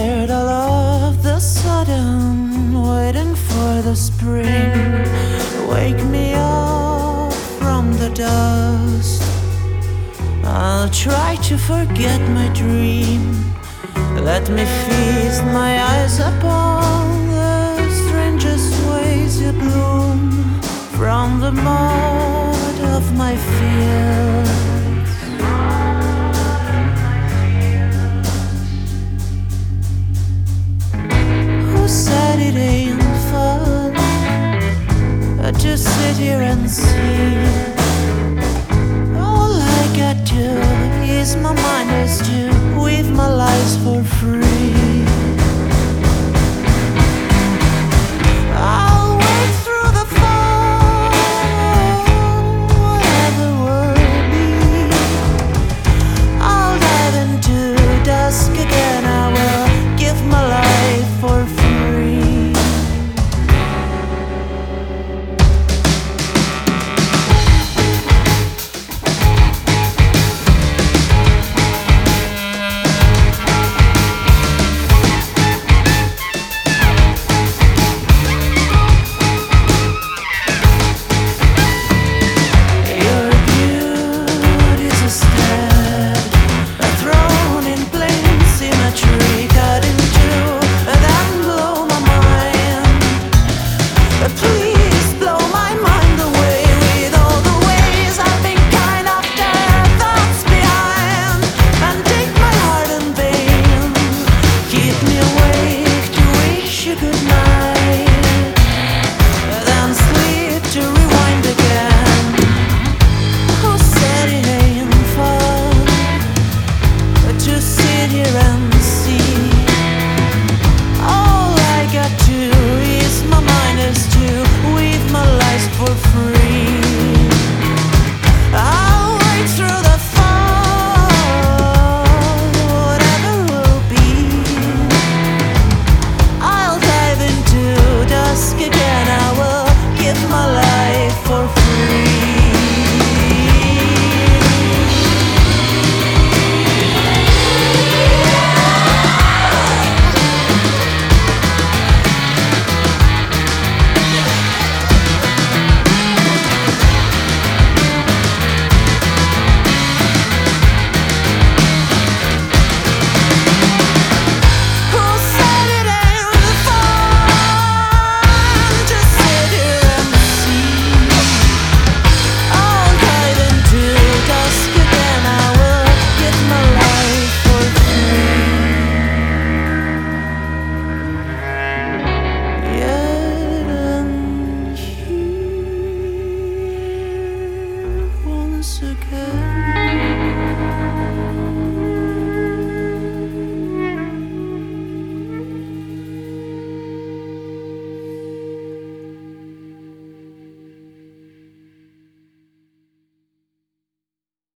tired all of the sudden, waiting for the spring. Wake me up from the dust. I'll try to forget my dream. Let me feast my eyes upon the strangest ways you bloom from the mud of my fields. Who said it ain't fun to sit here and see? All I got to ease my mind is to weave my lies for free.